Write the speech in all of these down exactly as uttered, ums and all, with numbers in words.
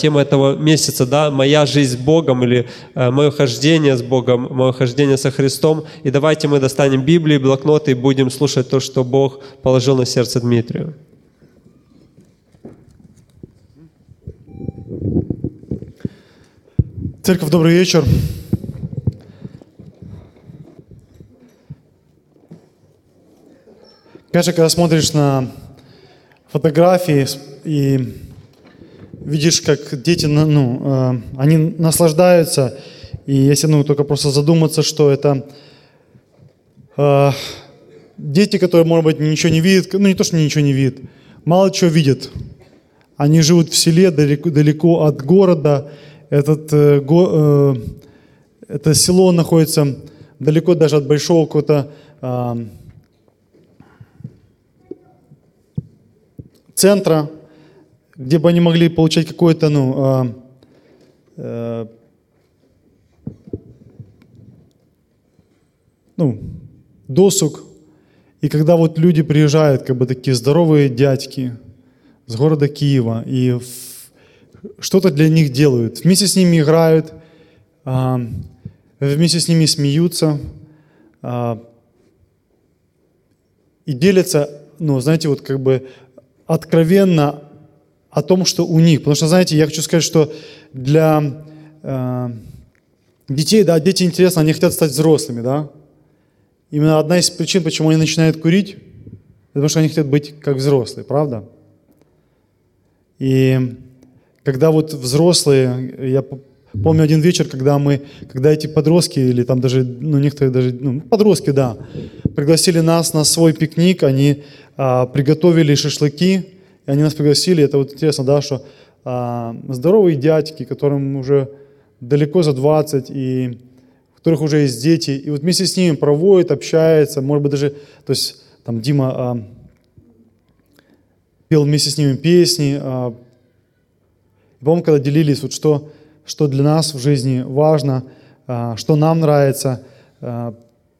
Тема этого месяца, да, моя жизнь с Богом или э, мое хождение с Богом, мое хождение со Христом. И давайте мы достанем Библии, блокноты и будем слушать то, что Бог положил на сердце Дмитрию. Церковь, добрый вечер. Конечно, когда смотришь на фотографии и видишь, как дети, ну, э, они наслаждаются, и если, ну, только просто задуматься, что это э, дети, которые, может быть, ничего не видят, ну, не то, что ничего не видят, мало чего видят. Они живут в селе, далеко, далеко от города. Этот, э, го, э, это село находится далеко даже от большого какого-то э, центра, где бы они могли получать какой-то, ну, э, э, ну, досуг. И когда вот люди приезжают, как бы такие здоровые дядьки с города Киева, и что-то для них делают, вместе с ними играют, э, вместе с ними смеются э, и делятся, ну, знаете, вот как бы откровенно о том, что у них. Потому что, знаете, я хочу сказать, что для э, детей, да, дети интересно, они хотят стать взрослыми, да. Именно одна из причин, почему они начинают курить, потому что они хотят быть как взрослые, правда? И когда вот взрослые, я помню один вечер, когда мы, когда эти подростки, или там даже, ну, некоторые даже, ну, подростки, да, пригласили нас на свой пикник, они а, приготовили шашлыки, и они нас пригласили. Это вот интересно, да, что а, здоровые дядьки, которым уже далеко за двадцать, и у которых уже есть дети, и вот вместе с ними проводят, общаются, может быть, даже, то есть там Дима а, пел вместе с ними песни. А, по-моему, когда делились, вот что, что для нас в жизни важно, а, что нам нравится, а,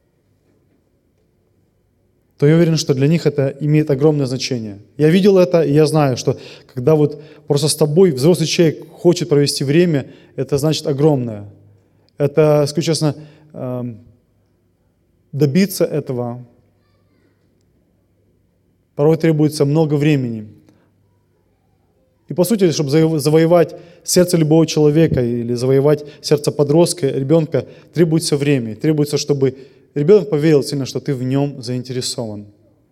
то я уверен, что для них это имеет огромное значение. Я видел это, и я знаю, что когда вот просто с тобой взрослый человек хочет провести время, это значит огромное. Это, скажу честно, добиться этого порой требуется много времени. И по сути, чтобы завоевать сердце любого человека или завоевать сердце подростка, ребенка, требуется время. Требуется, чтобы ребенок поверил сильно, что ты в нем заинтересован.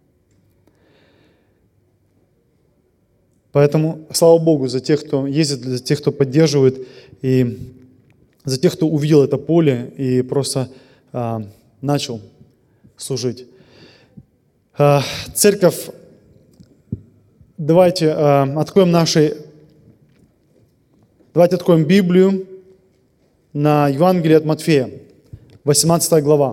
Поэтому слава Богу за тех, кто ездит, за тех, кто поддерживает, и за тех, кто увидел это поле и просто а, начал служить. А, церковь, давайте а, откроем наши, давайте откроем Библию на Евангелие от Матфея, восемнадцатая глава.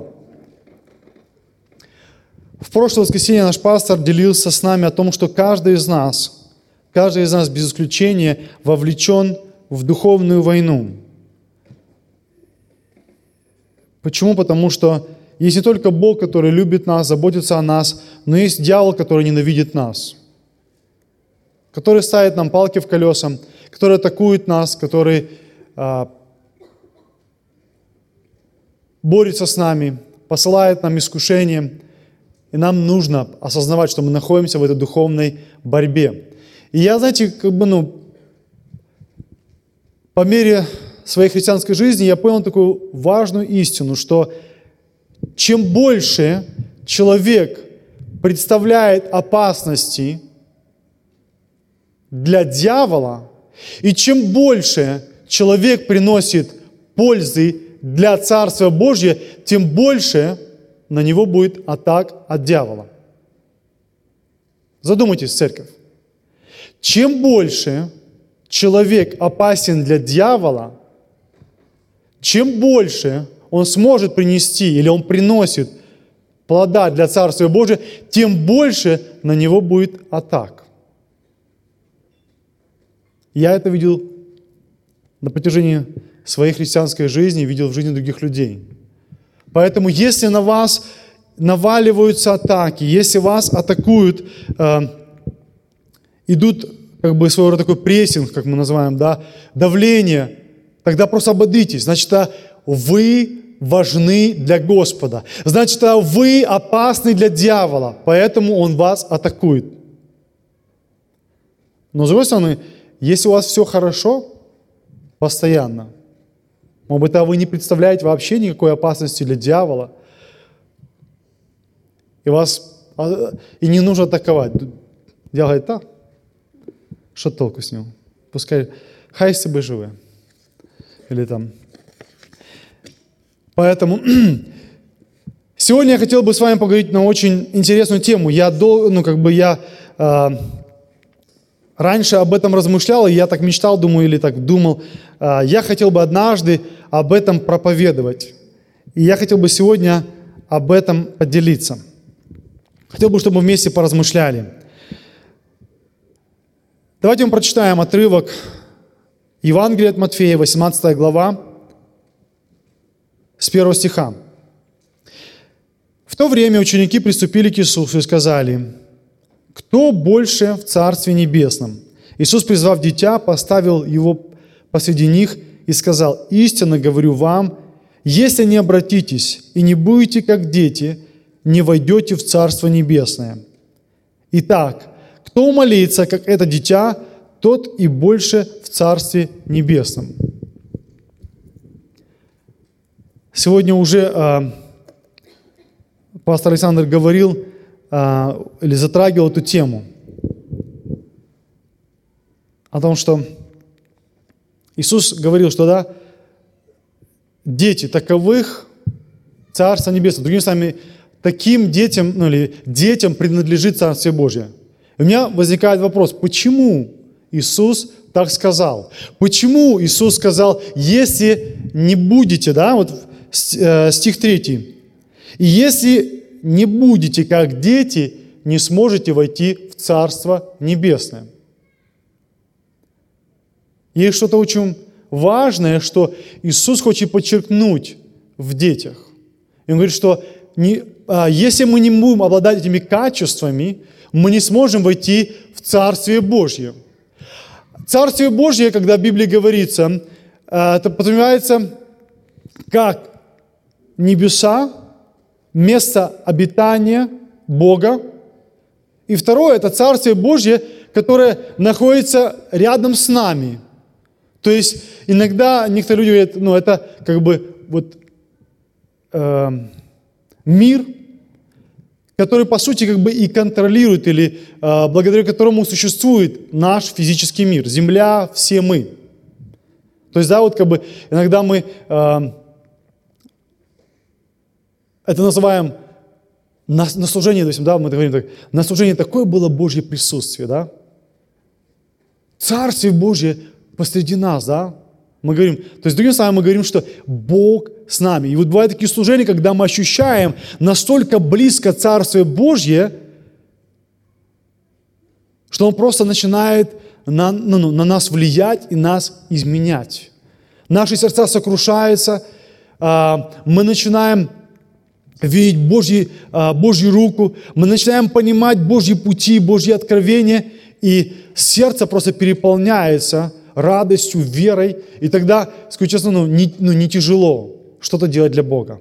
В прошлое воскресенье наш пастор делился с нами о том, что каждый из нас, каждый из нас без исключения вовлечен в духовную войну. Почему? Потому что есть не только Бог, который любит нас, заботится о нас, но есть дьявол, который ненавидит нас, который ставит нам палки в колеса, который атакует нас, который а, борется с нами, посылает нам искушения. И нам нужно осознавать, что мы находимся в этой духовной борьбе. И я, знаете, как бы, ну, по мере своей христианской жизни я понял такую важную истину, что чем больше человек представляет опасности для дьявола, и чем больше человек приносит пользы для Царства Божьего, тем больше на него будет атак от дьявола. Задумайтесь, церковь. Чем больше человек опасен для дьявола, чем больше он сможет принести или он приносит плода для Царства Божия, тем больше на него будет атак. Я это видел на протяжении своей христианской жизни, видел в жизни других людей. Поэтому, если на вас наваливаются атаки, если вас атакуют, э, идут как бы своего рода такой прессинг, как мы называем, да, давление, тогда просто ободритесь. Значит, вы важны для Господа. Значит, вы опасны для дьявола, поэтому он вас атакует. Но с другой стороны, если у вас все хорошо, постоянно, может быть, вы не представляете вообще никакой опасности для дьявола, и вас и не нужно атаковать. Дьявол говорит, да, что толку с ним? Пускай, хай себе живе. Или там. Поэтому сегодня я хотел бы с вами поговорить на очень интересную тему. Я, ну, как бы я э, раньше об этом размышлял, и я так мечтал, думаю, или так думал. Э, я хотел бы однажды об этом проповедовать. И я хотел бы сегодня об этом поделиться. Хотел бы, чтобы мы вместе поразмышляли. Давайте мы прочитаем отрывок Евангелия от Матфея, восемнадцатая глава, с первого стиха. «В то время ученики приступили к Иисусу и сказали: кто больше в Царстве Небесном? Иисус, призвав дитя, поставил его посреди них и сказал: истинно говорю вам, если не обратитесь и не будете как дети, не войдете в Царство Небесное. Итак, кто молится, как это дитя, тот и больше в Царстве Небесном». Сегодня уже э, пастор Александр говорил э, или затрагивал эту тему о том, что Иисус говорил, что да, дети таковых Царство Небесное. Другими словами, таким детям, ну или детям принадлежит Царствие Божие. И у меня возникает вопрос, почему Иисус так сказал? Почему Иисус сказал, если не будете, да, вот стих третий, и если не будете как дети, не сможете войти в Царство Небесное. Есть что-то очень важное, что Иисус хочет подчеркнуть в детях. И Он говорит, что не, а, если мы не будем обладать этими качествами, мы не сможем войти в Царствие Божье. Царствие Божье, когда в Библии говорится, это подразумевается как небеса, место обитания Бога. И второе – это Царствие Божье, которое находится рядом с нами. То есть иногда некоторые люди говорят, ну это как бы вот э, мир, который по сути как бы и контролирует, или э, благодаря которому существует наш физический мир, земля, все мы. То есть, да, вот как бы иногда мы э, это называем на, на служении, допустим, да, мы говорим так, на служении такое было Божье присутствие, да? Царствие Божье посреди нас, да? Мы говорим, то есть, другими словами, мы говорим, что Бог с нами. И вот бывают такие служения, когда мы ощущаем настолько близко Царствие Божье, что Он просто начинает на, ну, на нас влиять и нас изменять. Наши сердца сокрушаются, мы начинаем видеть Божьи, Божью руку, мы начинаем понимать Божьи пути, Божьи откровения, и сердце просто переполняется радостью, верой, и тогда, скажу честно, ну не, ну, не тяжело что-то делать для Бога.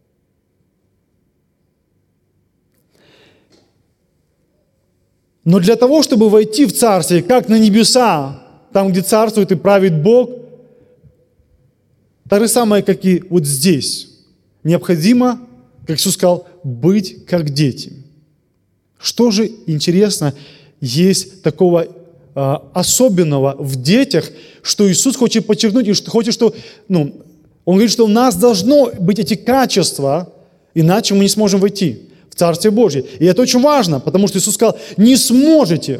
Но для того, чтобы войти в Царствие, как на небеса, там, где царствует и правит Бог, то же самое, как и вот здесь, необходимо, как Иисус сказал, быть как дети. Что же, интересно, есть такого а, особенного в детях, что Иисус хочет подчеркнуть, и что хочет, что, ну, Он говорит, что у нас должно быть эти качества, иначе мы не сможем войти в Царствие Божье. И это очень важно, потому что Иисус сказал, не сможете.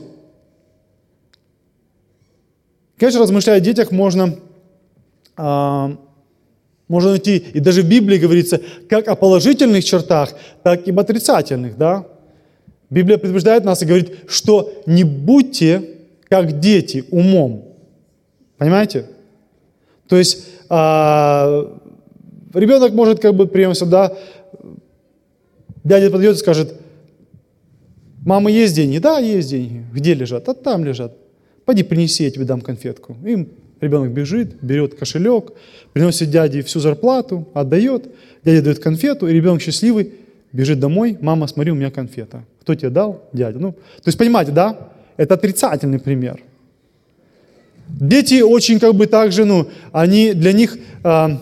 Конечно, размышляя о детях, можно... А, Можно найти, и даже в Библии говорится, как о положительных чертах, так и об отрицательных, да? Библия предупреждает нас и говорит, что не будьте как дети умом. Понимаете? То есть а, ребенок может как бы прямо сюда, дядя подойдет и скажет, мама, есть деньги? Да, есть деньги. Где лежат? А там лежат. пойди принеси, я тебе дам конфетку. И ребенок бежит, берет кошелек, приносит дяде всю зарплату, отдает, дядя дает конфету, и ребенок счастливый бежит домой, мама, смотри, у меня конфета. Кто тебе дал? Дядя. Ну, то есть, понимаете, да? Это отрицательный пример. Дети очень как бы также, ну, они, для них а,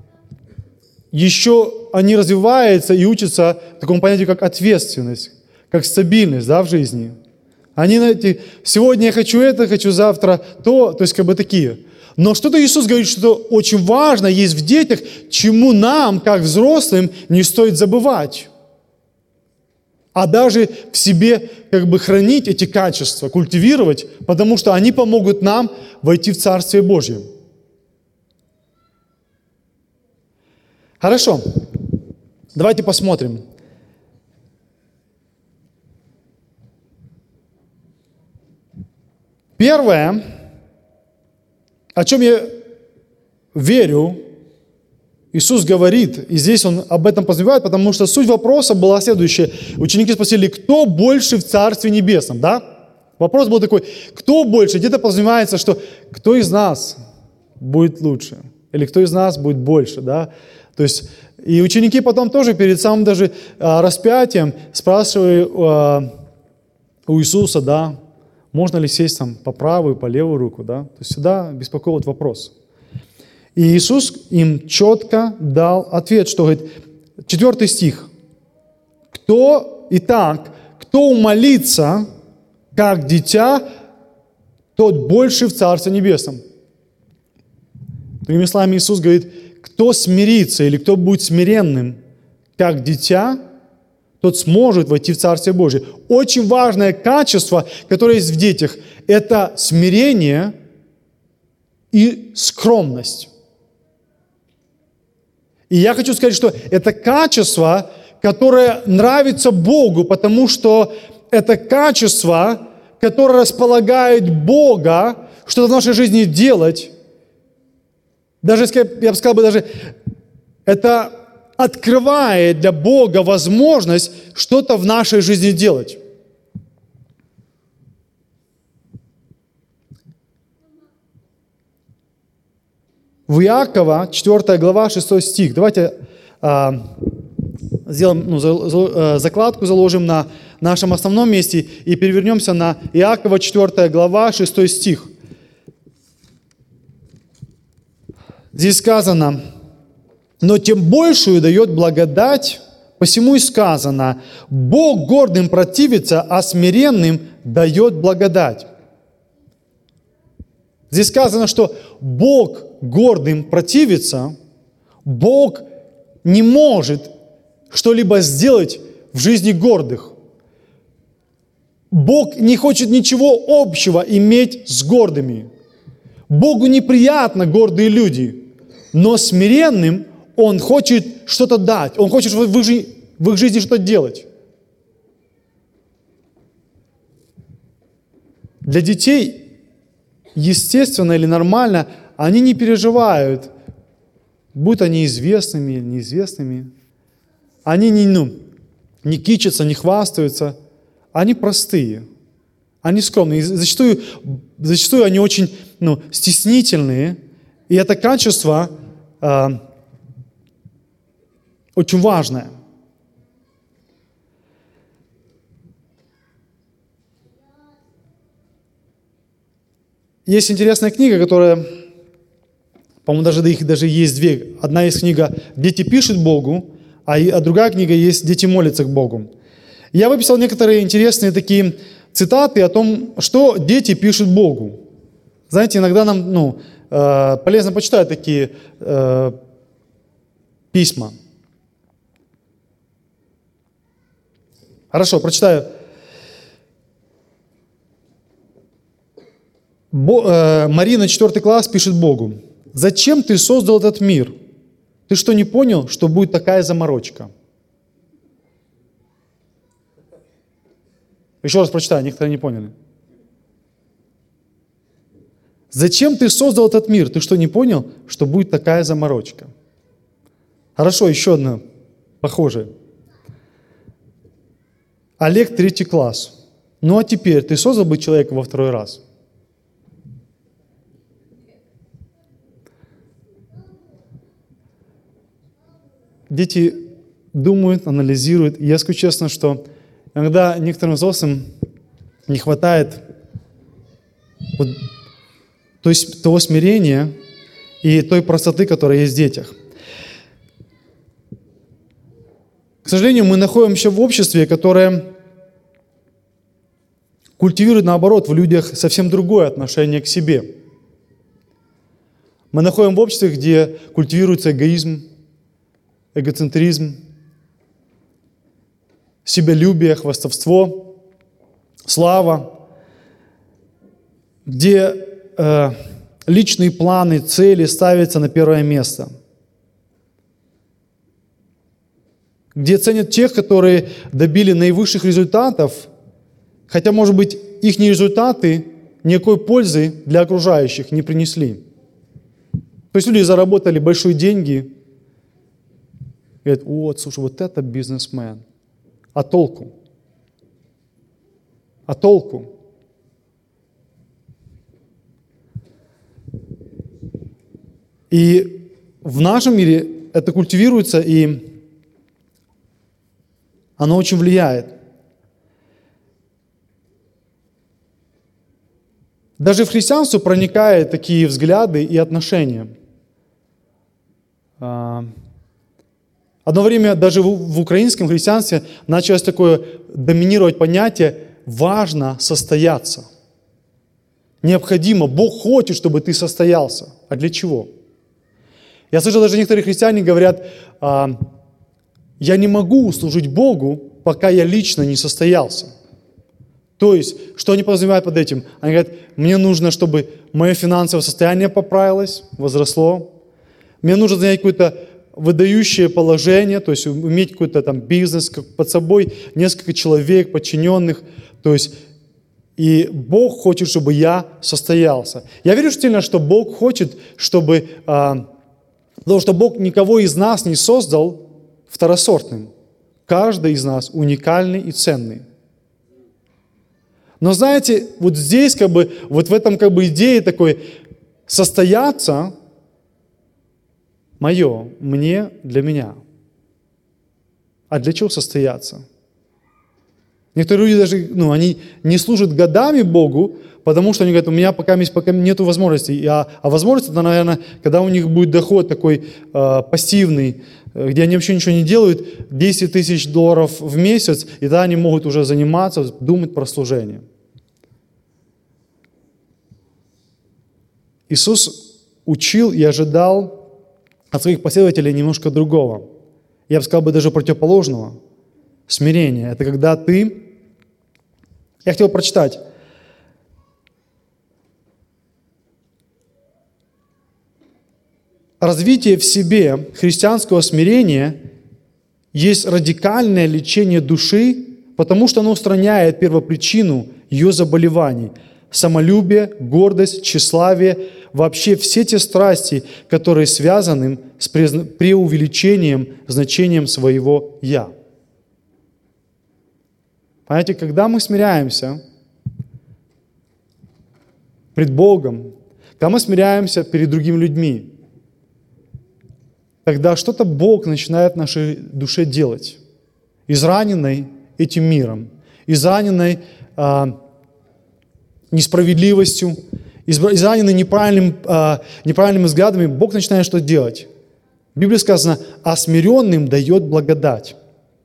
еще они развиваются и учатся такому понятию, как ответственность, как стабильность, да, в жизни. Они, знаете, сегодня я хочу это, хочу завтра то, то есть как бы такие. Но что-то Иисус говорит, что очень важно есть в детях, чему нам, как взрослым, не стоит забывать. А даже в себе как бы хранить эти качества, культивировать, потому что они помогут нам войти в Царствие Божье. Хорошо. Давайте посмотрим. Первое, о чем я верю, Иисус говорит, и здесь Он об этом подразумевает, потому что суть вопроса была следующая. Ученики спросили, кто больше в Царстве Небесном, да? Вопрос был такой, кто больше? Где-то подразумевается, что кто из нас будет лучше? Или кто из нас будет больше, да? То есть, и ученики потом тоже перед самым даже а, распятием спрашивали а, у Иисуса, да, можно ли сесть там по правую, по левую руку, да? То есть всегда беспокоил этот вопрос. И Иисус им четко дал ответ, что говорит, четвертый стих. Кто, итак, кто умолится, как дитя, тот больше в Царстве Небесном. Другими словами, Иисус говорит, кто смирится или кто будет смиренным, как дитя, тот сможет войти в Царствие Божие. Очень важное качество, которое есть в детях, это смирение и скромность. И я хочу сказать, что это качество, которое нравится Богу, потому что это качество, которое располагает Бога, что-то в нашей жизни делать. Даже, я бы сказал, даже это открывает для Бога возможность что-то в нашей жизни делать. В Иакова, четвёртая глава, шестой стих. Давайте а, сделаем, ну, за, за, закладку, заложим на нашем основном месте и перевернемся на Иакова, четвёртая глава, шестой стих. Здесь сказано, но тем большую дает благодать, посему и сказано, Бог гордым противится, а смиренным дает благодать. Здесь сказано, что Бог гордым противится, Бог не может что-либо сделать в жизни гордых. Бог не хочет ничего общего иметь с гордыми. Богу неприятно гордые люди, но смиренным Он хочет что-то дать, Он хочет в их жизни, в их жизни что-то делать. Для детей естественно или нормально, они не переживают, будут они известными или неизвестными. Они не, ну, не кичатся, не хвастаются. Они простые, они скромные. И зачастую, зачастую они очень ну, стеснительные. И это качество э, очень важное. Есть интересная книга, которая, по-моему, даже их даже есть две. Одна есть книга «Дети пишут Богу», а, и, а другая книга есть «Дети молятся к Богу». Я выписал некоторые интересные такие цитаты о том, что дети пишут Богу. Знаете, иногда нам ну, э, полезно почитать такие э, письма. Хорошо, прочитаю. Бо, э, Марина, четвертый класс, пишет Богу. «Зачем ты создал этот мир? Ты что, не понял, что будет такая заморочка?» Еще раз прочитаю, некоторые не поняли. «Зачем ты создал этот мир? Ты что, не понял, что будет такая заморочка?» Хорошо, еще одна похожая. Олег, третий класс. «Ну а теперь ты создал бы человека во второй раз?» дети думают, анализируют. И я скажу честно, что иногда некоторым взрослым не хватает вот, то есть того смирения и той простоты, которая есть в детях. К сожалению, мы находимся в обществе, которое культивирует, наоборот, в людях совсем другое отношение к себе. Мы находимся в обществе, где культивируется эгоизм, эгоцентризм, себялюбие, хвастовство, слава, где э, личные планы, цели ставятся на первое место, где ценят тех, которые добили наивысших результатов, хотя, может быть, их результаты никакой пользы для окружающих не принесли. То есть люди заработали большие деньги, и говорят: вот, слушай, вот это бизнесмен. А толку? А толку? И в нашем мире это культивируется, и оно очень влияет. Даже в христианство проникают такие взгляды и отношения. Одно время даже в украинском христианстве началось такое доминировать понятие «важно состояться». Необходимо, Бог хочет, чтобы ты состоялся. А для чего? Я слышал, даже некоторые христиане говорят: я не могу служить Богу, пока я лично не состоялся. То есть, что они подразумевают под этим? Они говорят: мне нужно, чтобы мое финансовое состояние поправилось, возросло. Мне нужно занять какое-то выдающее положение, то есть иметь какой-то там бизнес, под собой несколько человек, подчиненных. То есть, и Бог хочет, чтобы я состоялся. Я верю сильно, что Бог хочет, чтобы... А, потому что Бог никого из нас не создал второсортным. Каждый из нас уникальный и ценный. Но знаете, вот здесь как бы, вот в этом как бы идее такой состояться мое, мне, для меня. А для чего состояться? Некоторые люди даже, ну, они не служат годами Богу, потому что они говорят: у меня пока, пока нет возможности. А, а возможность, это, наверное, когда у них будет доход такой э, пассивный, где они вообще ничего не делают, десять тысяч долларов в месяц, и тогда они могут уже заниматься, думать про служение. Иисус учил и ожидал от своих последователей немножко другого. Я бы сказал бы даже противоположного. Смирение. Это когда ты... Я хотел прочитать. Развитие в себе христианского смирения есть радикальное лечение души, потому что оно устраняет первопричину ее заболеваний. Самолюбие, гордость, тщеславие, вообще все те страсти, которые связаны с преувеличением, значением своего «я». Понимаете, когда мы смиряемся пред Богом, когда мы смиряемся перед другими людьми, тогда что-то Бог начинает в нашей душе делать, израненной этим миром, израненной а, несправедливостью, израненной неправильным, а, неправильными взглядами. Бог начинает что делать? В Библии сказано: «А смиренным дает благодать».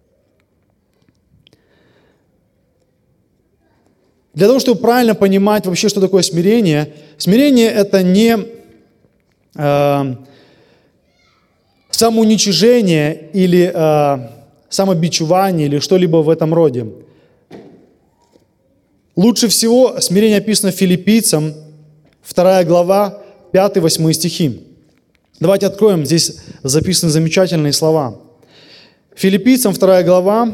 Для того, чтобы правильно понимать вообще, что такое смирение, смирение – это не э, самоуничижение или э, самобичевание или что-либо в этом роде. Лучше всего смирение описано Филиппийцам, вторая глава, пятый-восьмой стихи. Давайте откроем, здесь записаны замечательные слова. Филиппийцам, вторая глава,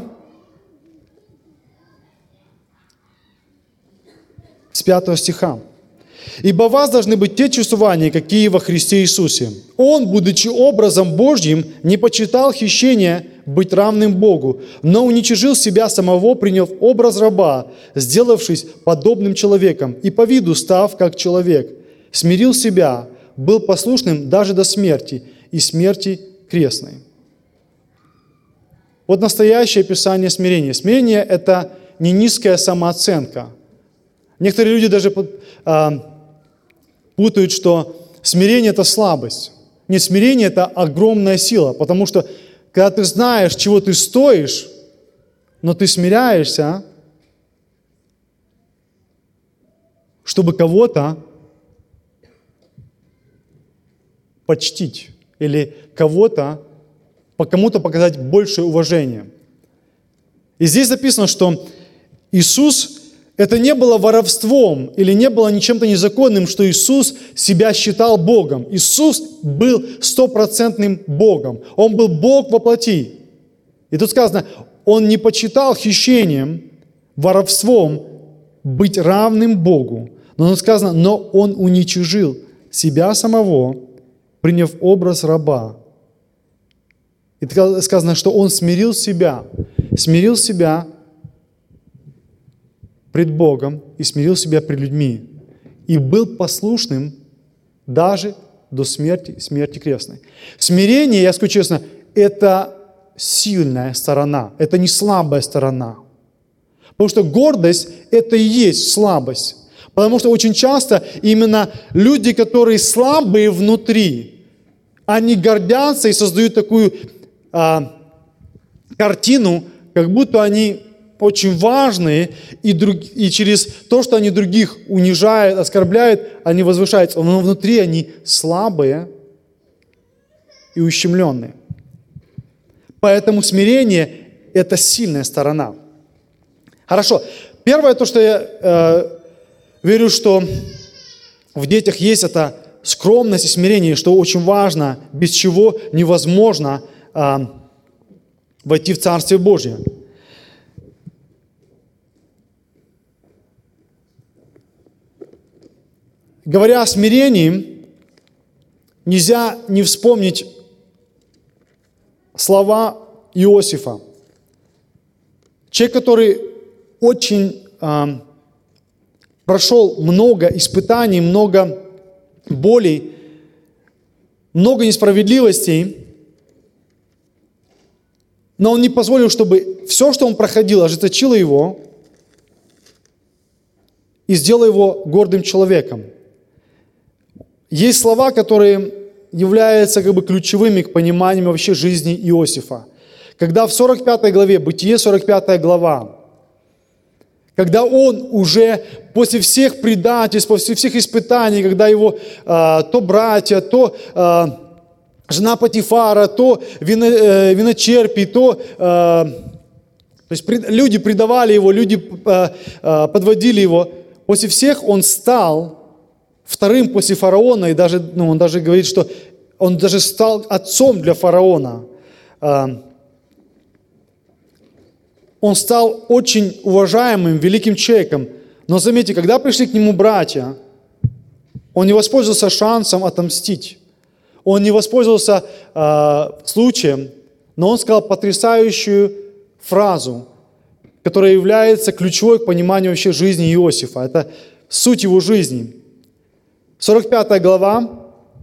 с пятого стиха. «Ибо у вас должны быть те чувствования, какие во Христе Иисусе. Он, будучи образом Божьим, не почитал хищения быть равным Богу, но уничижил себя самого, приняв образ раба, сделавшись подобным человеком, и по виду став как человек, смирил себя, был послушным даже до смерти и смерти крестной». Вот настоящее описание смирения. Смирение – это не низкая самооценка. Некоторые люди даже а, путают, что смирение – это слабость. Нет, смирение – это огромная сила, потому что когда ты знаешь, чего ты стоишь, но ты смиряешься, чтобы кого-то почтить или кого-то, по кому-то показать большее уважение. И здесь записано, что Иисус, это не было воровством или не было ничем-то незаконным, что Иисус себя считал Богом. Иисус был стопроцентным Богом. Он был Бог во плоти. И тут сказано, Он не почитал хищением, воровством быть равным Богу. Но тут сказано, но Он уничижил себя самого, приняв образ раба. И сказано, что Он смирил себя, смирил себя пред Богом и смирил себя пред людьми. И был послушным даже до смерти, смерти крестной. Смирение, я скажу честно, это сильная сторона, это не слабая сторона. Потому что гордость – это и есть слабость. Потому что очень часто именно люди, которые слабые внутри, они гордятся и создают такую а, картину, как будто они очень важные, и, друг, и через то, что они других унижают, оскорбляют, они возвышаются. Но внутри они слабые и ущемленные. Поэтому смирение – это сильная сторона. Хорошо. Первое, то, что я э, верю, что в детях есть, это скромность и смирение, что очень важно, без чего невозможно э, войти в Царствие Божье. Говоря о смирении, нельзя не вспомнить слова Иосифа. Человек, который очень э, прошел много испытаний, много болей, много несправедливостей, но он не позволил, чтобы все, что он проходил, ожесточило его и сделало его гордым человеком. Есть слова, которые являются как бы ключевыми к пониманию вообще жизни Иосифа. Когда в сорок пятой главе, Бытие сорок пятая глава, когда он уже после всех предательств, после всех испытаний, когда его э, то братья, то э, жена Потифара, то вино, э, виночерпий, то, э, то есть пред, люди предавали его, люди э, э, подводили его. После всех он стал вторым после фараона, и даже, ну, он даже говорит, что он даже стал отцом для фараона. Он стал очень уважаемым, великим человеком. Но заметьте, когда пришли к нему братья, он не воспользовался шансом отомстить. Он не воспользовался э, случаем, но он сказал потрясающую фразу, которая является ключевой к пониманию вообще жизни Иосифа. Это суть его жизни. сорок пятая глава,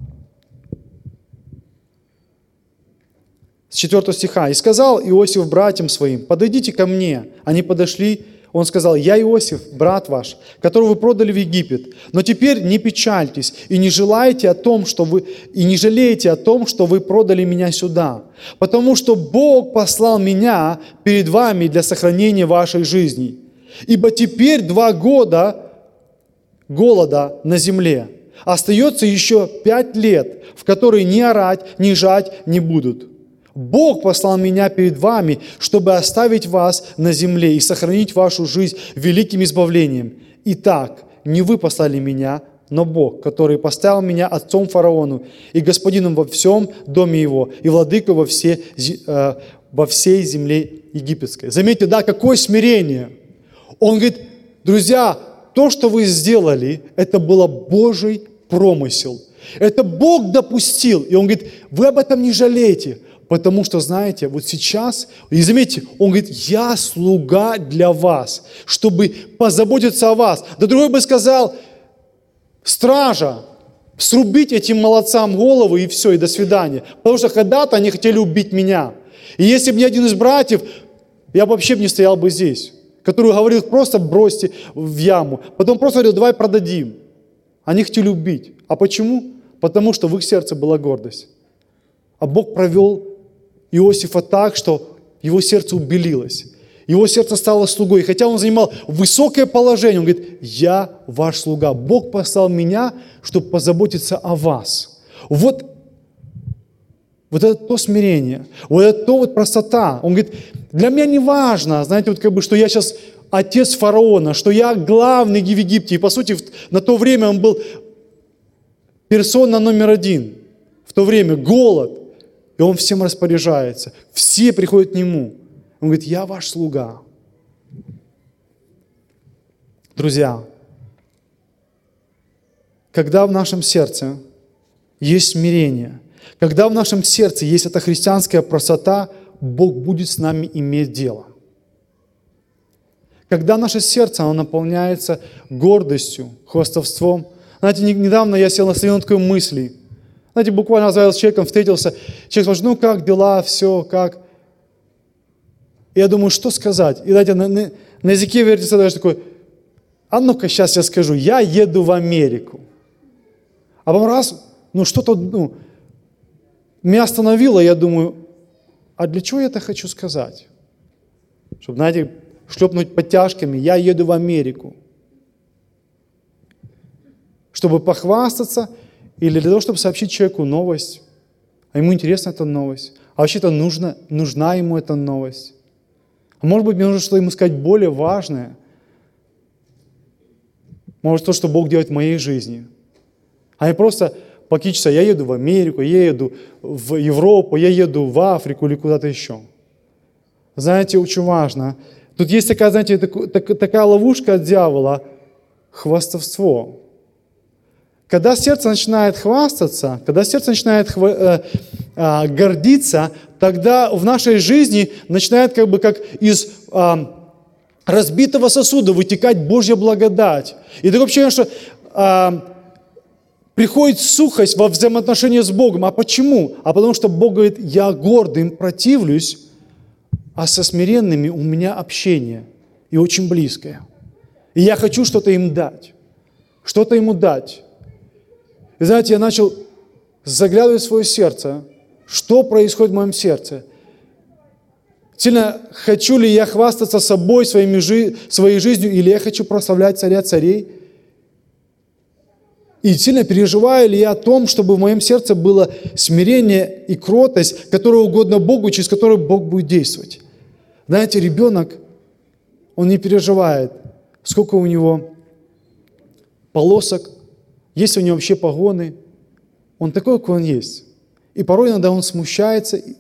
с четвёртого стиха. «И сказал Иосиф братьям своим, подойдите ко мне». Они подошли, он сказал, «Я Иосиф, брат ваш, которого вы продали в Египет. Но теперь не печальтесь и не желайте о том, что вы, и не жалеете о том, что вы продали меня сюда, потому что Бог послал меня перед вами для сохранения вашей жизни. Ибо теперь два года голода на земле. Остается еще пять лет, в которые ни орать, ни жать не будут. Бог послал меня перед вами, чтобы оставить вас на земле и сохранить вашу жизнь великим избавлением. Итак, не вы послали меня, но Бог, который поставил меня отцом фараону и господином во всем доме его и владыкой во, все, э, во всей земле египетской». Заметьте, да, какое смирение. Он говорит, друзья, то, что вы сделали, это было Божий промысел. Это Бог допустил. И он говорит, вы об этом не жалеете. Потому что, знаете, вот сейчас, и заметьте, он говорит, я слуга для вас, чтобы позаботиться о вас. Да другой бы сказал, стража, срубить этим молодцам голову и все, и до свидания. Потому что когда-то они хотели убить меня. И если бы не один из братьев, я бы вообще не стоял бы здесь, который говорил, просто бросьте в яму. Потом просто говорил, давай продадим. Они хотели убить. А почему? Потому что в их сердце была гордость. А Бог провел Иосифа так, что его сердце убелилось. Его сердце стало слугой. И хотя он занимал высокое положение, он говорит, я ваш слуга. Бог послал меня, чтобы позаботиться о вас. Вот, вот это то смирение, вот это то вот простота. Он говорит, для меня не важно, знаете, вот как бы, что я сейчас отец фараона, что я главный в Египте. И по сути на то время он был персона номер один. В то время голод. И он всем распоряжается. Все приходят к нему. Он говорит, я ваш слуга. Друзья, когда в нашем сердце есть смирение, когда в нашем сердце есть эта христианская простота, Бог будет с нами иметь дело. Когда наше сердце оно наполняется гордостью, хвастовством. Знаете, недавно я сел на на такой мысли. Знаете, буквально разговаривал с человеком, встретился. Человек спрашивает, ну как дела, все, как? И я думаю, что сказать? И знаете, на, на, на языке вертится даже такой, а ну-ка сейчас я скажу, я еду в Америку. А потом раз, ну что-то, ну, меня остановило, я думаю, а для чего я это хочу сказать? Чтобы, знаете, шлепнуть подтяжками, я еду в Америку. Чтобы похвастаться или для того, чтобы сообщить человеку новость. А ему интересна эта новость. А вообще-то нужна, нужна ему эта новость. А может быть, мне нужно что-то ему сказать более важное. Может, то, что Бог делает в моей жизни. А не просто покичиться, я еду в Америку, я еду в Европу, я еду в Африку или куда-то еще. Знаете, очень важно. Тут есть такая, знаете, такая ловушка от дьявола – хвастовство. Когда сердце начинает хвастаться, когда сердце начинает хва- э, э, гордиться, тогда в нашей жизни начинает как бы как из э, разбитого сосуда вытекать Божья благодать. И такое ощущение, что э, приходит сухость во взаимоотношении с Богом. А почему? А потому что Бог говорит, я гордым противлюсь, а со смиренными у меня общение и очень близкое. И я хочу что-то им дать, что-то ему дать. И знаете, я начал заглядывать в свое сердце, что происходит в моем сердце. Сильно хочу ли я хвастаться собой, своими жи- своей жизнью, или я хочу прославлять царя царей? И сильно переживаю ли я о том, чтобы в моем сердце было смирение и кротость, которая угодно Богу, через которую Бог будет действовать. Знаете, ребенок, он не переживает, сколько у него полосок, есть у него вообще погоны. Он такой, какой он есть. И порой иногда он смущается и,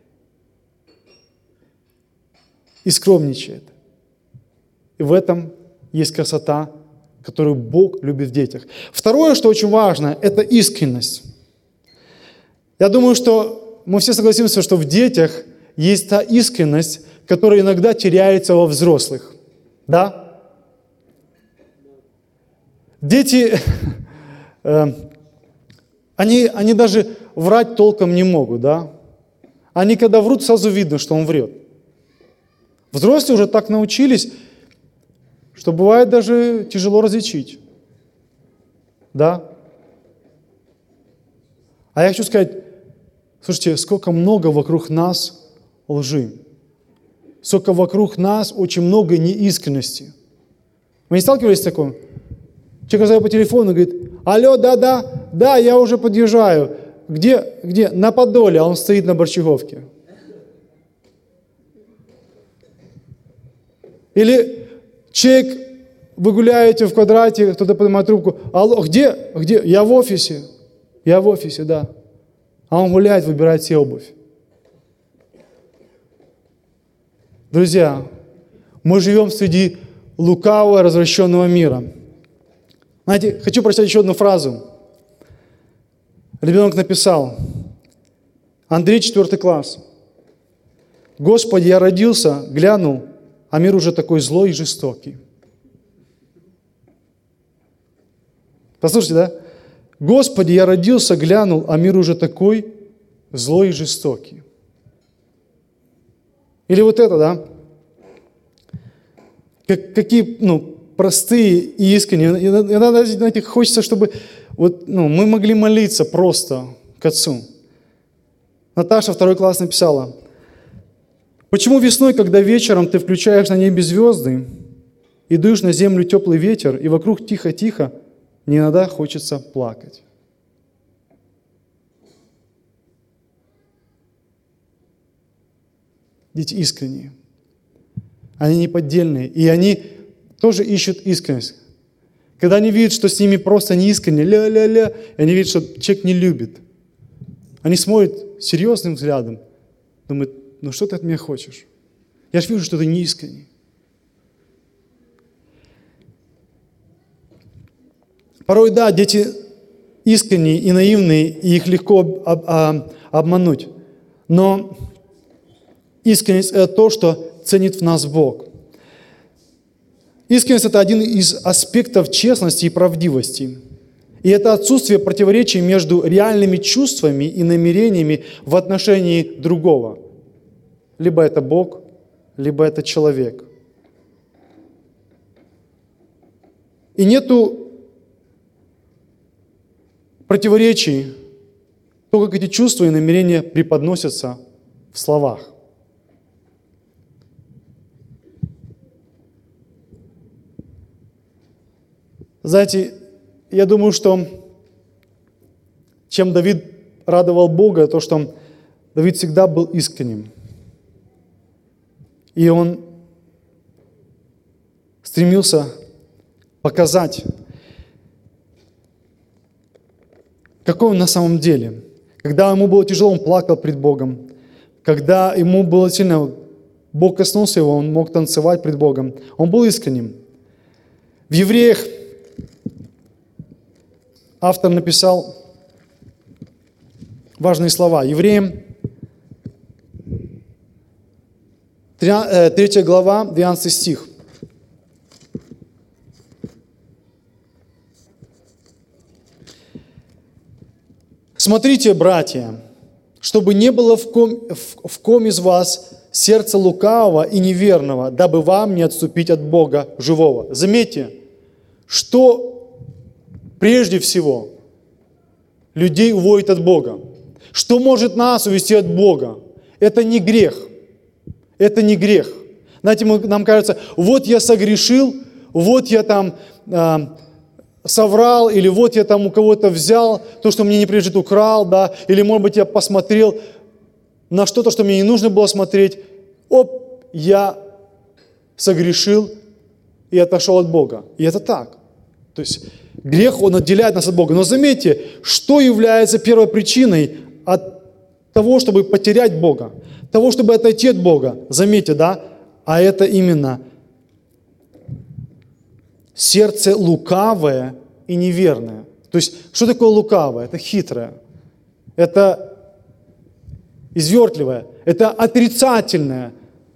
и скромничает. И в этом есть красота, которую Бог любит в детях. Второе, что очень важно, это искренность. Я думаю, что мы все согласимся, что в детях есть та искренность, которая иногда теряется во взрослых. Да? Дети, э, они, они даже врать толком не могут, да? Они когда врут, сразу видно, что он врет. Взрослые уже так научились, что бывает даже тяжело различить. Да? А я хочу сказать, слушайте, сколько много вокруг нас лжи. Сколько вокруг нас очень много неискренности. Вы не сталкивались с таким? Человек звонит по телефону и говорит, алло, да-да, да, я уже подъезжаю. Где? Где? На Подоле, а он стоит на Борщаговке. Или человек, вы гуляете в квадрате, кто-то поднимает трубку, алло, где? Где? Я в офисе. Я в офисе, да. А он гуляет, выбирает себе обувь. Друзья, мы живем среди лукавого, развращенного мира. Знаете, хочу прочитать еще одну фразу. Ребенок написал, Андрей, четвертый класс. Господи, я родился, глянул, а мир уже такой злой и жестокий. Послушайте, да? Господи, я родился, глянул, а мир уже такой злой и жестокий. Или вот это, да? Как, какие, ну, простые и искренние. Иногда, знаете, хочется, чтобы вот, ну, мы могли молиться просто к Отцу. Наташа второй класс написала: почему весной, когда вечером ты включаешь на небе звезды и дуешь на землю теплый ветер, и вокруг тихо-тихо, мне иногда хочется плакать? Дети искренние. Они неподдельные. И они тоже ищут искренность. Когда они видят, что с ними просто не искренне, ля-ля-ля, и они видят, что человек не любит, они смотрят серьезным взглядом, думают: ну что ты от меня хочешь? Я же вижу, что ты не искренний. Порой, да, дети искренние и наивные, и их легко об, об, обмануть. Но искренность – это то, что ценит в нас Бог. Искренность – это один из аспектов честности и правдивости. И это отсутствие противоречий между реальными чувствами и намерениями в отношении другого. Либо это Бог, либо это человек. И нету противоречий, то, как эти чувства и намерения преподносятся в словах. Знаете, я думаю, что чем Давид радовал Бога, то, что Давид всегда был искренним. И он стремился показать, какой он на самом деле. Когда ему было тяжело, он плакал пред Богом. Когда ему было сильно, Бог коснулся его, он мог танцевать пред Богом. Он был искренним. В Евреях автор написал важные слова. Евреям третья глава, двенадцатый стих. «Смотрите, братья, чтобы не было в ком, в, в ком из вас сердца лукавого и неверного, дабы вам не отступить от Бога живого». Заметьте, что прежде всего людей уводит от Бога. Что может нас увести от Бога? Это не грех. Это не грех. Знаете, мы, нам кажется: вот я согрешил, вот я там э, соврал, или вот я там у кого-то взял то, что мне не принадлежит, украл, да, или, может быть, я посмотрел на что-то, что мне не нужно было смотреть. Оп, я согрешил и отошел от Бога. И это так. То есть грех, он отделяет нас от Бога. Но заметьте, что является первой причиной от того, чтобы потерять Бога, того, чтобы отойти от Бога. Заметьте, да? А это именно сердце лукавое и неверное. То есть, что такое лукавое? Это хитрое, это извертливое, это отрицательное.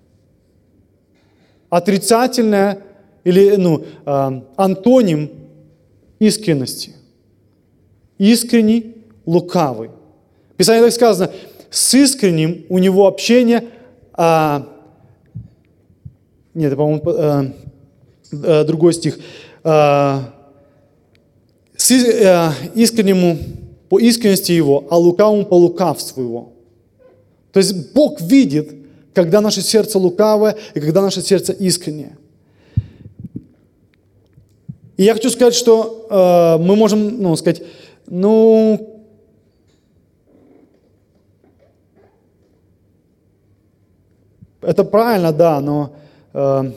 Отрицательное или ну, э, антоним искренности. Искренний, лукавый. В Писании так сказано: с искренним у него общение, а, нет, по-моему, а, а, другой стих, а, с а, искреннему по искренности его, а лукавому по лукавству его. То есть Бог видит, когда наше сердце лукавое и когда наше сердце искреннее. И я хочу сказать, что э, мы можем, ну, сказать, ну, это правильно, да, но э,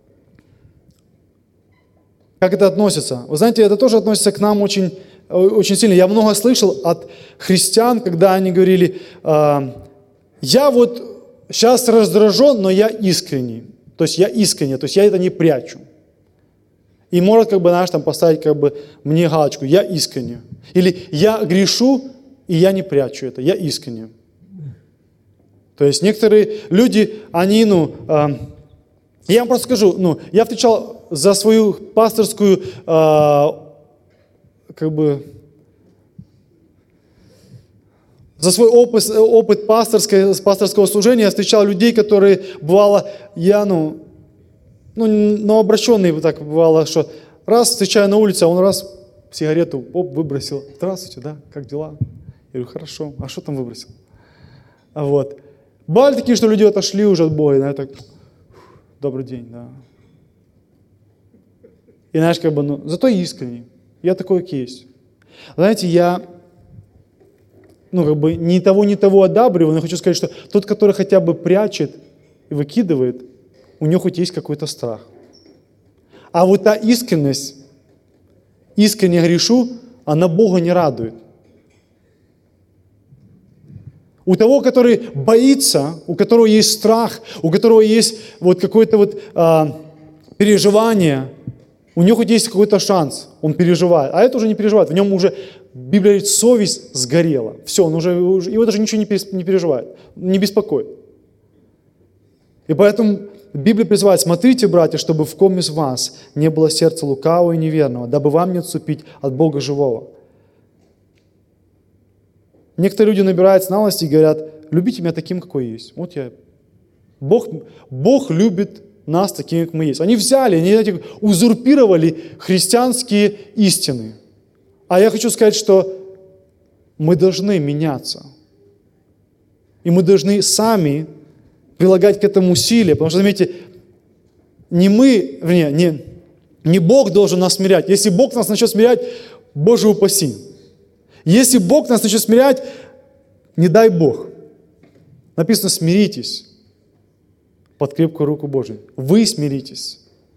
как это относится? Вы знаете, это тоже относится к нам очень, очень сильно. Я много слышал от христиан, когда они говорили: э, я вот сейчас раздражен, но я искренний. То есть я искренний, то есть я это не прячу. И может, как бы, знаешь, там поставить, как бы, мне галочку: я искренне. Или я грешу, и я не прячу это, я искренне. То есть некоторые люди, они, ну, э, я вам просто скажу, ну, я отвечал за свою пасторскую, э, как бы, За свой опыт, опыт пасторской, пасторского служения я встречал людей, которые, бывало, я, ну, ну, новообращенный так бывало, что раз встречаю на улице, а он раз сигарету, оп, выбросил. Здравствуйте, да, как дела? Я говорю, хорошо, а что там выбросил? А вот. Бывали такие, что люди отошли уже от Бога, и я так, добрый день, да. И знаешь, как бы, ну, зато искренне. Я такой, как есть. Знаете, я, ну, как бы, ни того, ни того одабриваю, но хочу сказать, что тот, который хотя бы прячет и выкидывает, у него хоть есть какой-то страх. А вот та искренность, искренне грешу, она Бога не радует. У того, который боится, у которого есть страх, у которого есть вот какое-то вот а, переживание, у него хоть есть какой-то шанс, он переживает. А это уже не переживает, в нем уже, Библия говорит, совесть сгорела. Все, он уже, уже его даже ничего не переживает, не беспокоит. И поэтому Библия призывает, смотрите, братья, чтобы в ком из вас не было сердца лукавого и неверного, дабы вам не отступить от Бога живого. Некоторые люди набирают смелости и говорят, любите меня таким, какой есть. Вот я. Бог, Бог любит нас такими, как мы есть. Они взяли, они, знаете, узурпировали христианские истины. А я хочу сказать, что мы должны меняться. И мы должны сами прилагать к этому усилия. Потому что, заметьте, не мы, вернее, не, не Бог должен нас смирять. Если Бог нас начнет смирять, Боже упаси. Если Бог нас начнет смирять, не дай Бог. Написано, смиритесь под крепкую руку Божию. Вы смиритесь.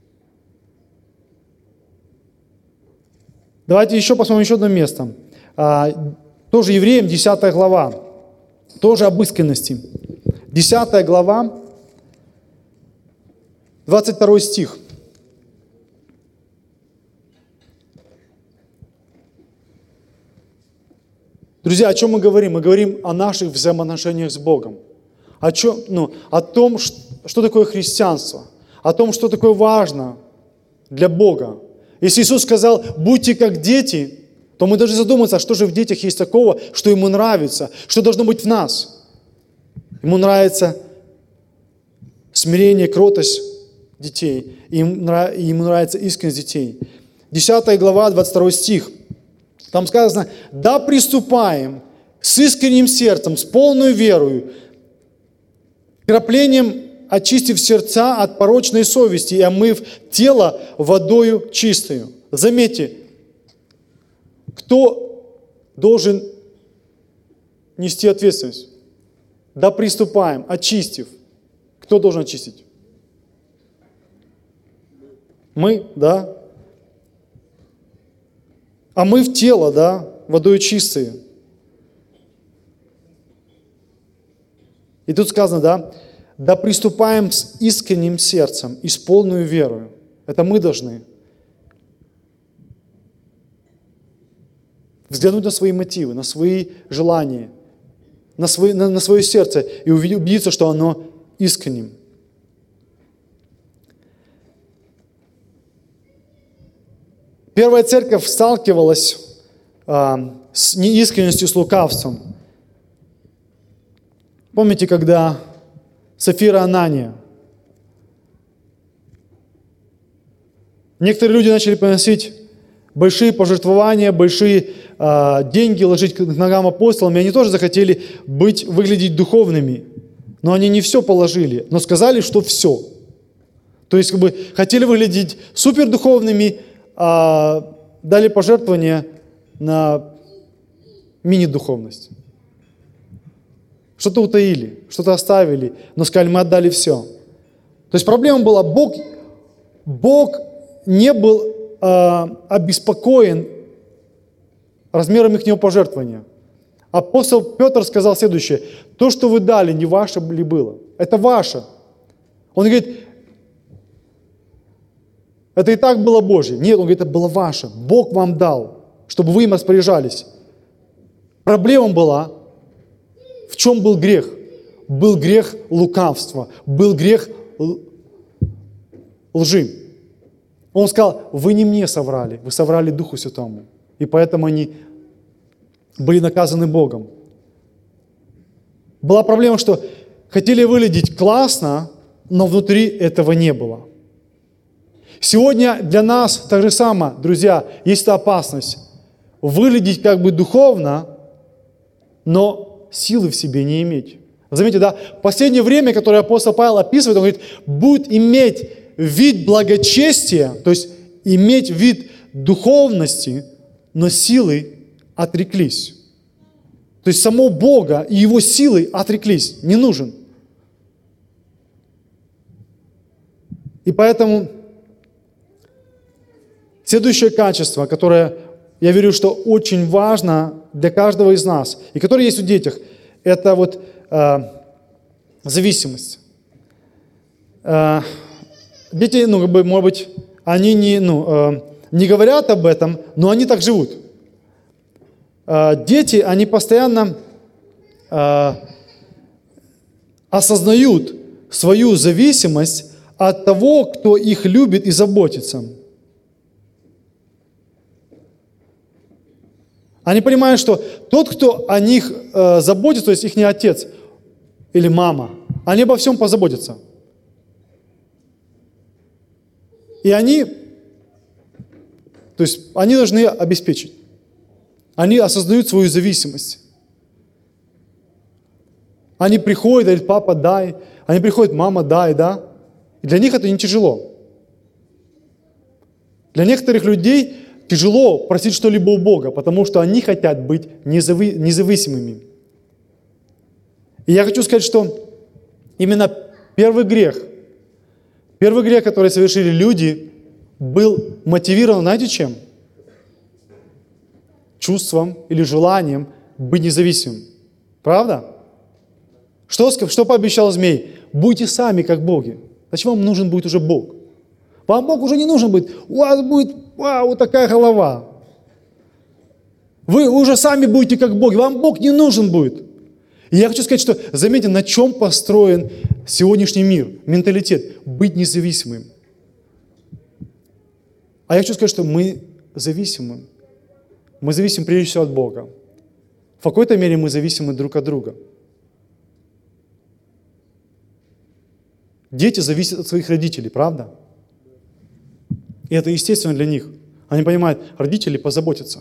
Давайте еще посмотрим еще одно место. А, тоже Евреям, десятая глава. Тоже об искренности. десятая глава, двадцать второй стих. Друзья, о чем мы говорим? Мы говорим о наших взаимоотношениях с Богом. О, чем, ну, о том, что такое христианство. О том, что такое важно для Бога. Если Иисус сказал, будьте как дети, то мы должны задуматься, что же в детях есть такого, что Ему нравится, что должно быть в нас. Ему нравится смирение, кротость детей. И ему нравится искренность детей. десятая глава, двадцать второй стих. Там сказано, да приступаем с искренним сердцем, с полной верою, краплением очистив сердца от порочной совести и омыв тело водою чистою. Заметьте, кто должен нести ответственность? Да приступаем, очистив. Кто должен очистить? Мы, да? Омыв тело, да, водою чистою. И тут сказано, да, да приступаем с искренним сердцем и с полной верою. Это мы должны взглянуть на свои мотивы, на свои желания, на, свои, на, на свое сердце и убедиться, что оно искренним. Первая церковь сталкивалась а, с неискренностью, с лукавством. Помните, когда Сафира Анания? Некоторые люди начали приносить большие пожертвования, большие а, деньги ложить к ногам апостолам, и они тоже захотели быть, выглядеть духовными. Но они не все положили, но сказали, что все. То есть, как бы, хотели выглядеть супердуховными, а дали пожертвования на мини-духовность. Что-то утаили, что-то оставили, но сказали, мы отдали все. То есть проблема была, Бог, Бог не был э, обеспокоен размером их пожертвования. Апостол Петр сказал следующее, то, что вы дали, не ваше ли было? Это ваше. Он говорит, это и так было Божье. Нет, он говорит, это было ваше. Бог вам дал, чтобы вы им распоряжались. Проблема была, в чем был грех? Был грех лукавства, был грех лжи. Он сказал, вы не мне соврали, вы соврали Духу Святому. И поэтому они были наказаны Богом. Была проблема, что хотели выглядеть классно, но внутри этого не было. Сегодня для нас так же самое, друзья, есть эта опасность. Выглядеть как бы духовно, но силы в себе не иметь. Заметьте, да, последнее время, которое апостол Павел описывает, он говорит, будет иметь вид благочестия, то есть иметь вид духовности, но силы отреклись. То есть само Бога и Его силы отреклись, не нужен. И поэтому следующее качество, которое, я верю, что очень важно для каждого из нас, и которое есть у детях, это вот э, зависимость. Э, дети, ну, как бы, может быть, они не, ну, э, не говорят об этом, но они так живут. Э, дети, они постоянно э, осознают свою зависимость от того, кто их любит и заботится. Они понимают, что тот, кто о них э, заботится, то есть их отец или мама, они обо всем позаботятся. И они, то есть они должны обеспечить. Они осознают свою зависимость. Они приходят, говорят, папа, дай. Они приходят, мама, дай, да. И для них это не тяжело. Для некоторых людей тяжело просить что-либо у Бога, потому что они хотят быть незави- независимыми. И я хочу сказать, что именно первый грех, первый грех, который совершили люди, был мотивирован, знаете чем? Чувством или желанием быть независимым. Правда? Что, что пообещал змей? Будьте сами, как боги. Зачем вам нужен будет уже Бог? Вам Бог уже не нужен будет. У вас будет вау, вот такая голова. Вы уже сами будете как боги. Вам Бог не нужен будет. И я хочу сказать, что заметьте, на чем построен сегодняшний мир, менталитет. Быть независимым. А я хочу сказать, что мы зависимы. Мы зависим прежде всего от Бога. В какой-то мере мы зависимы друг от друга. Дети зависят от своих родителей, правда? И это естественно для них. Они понимают, родители позаботятся.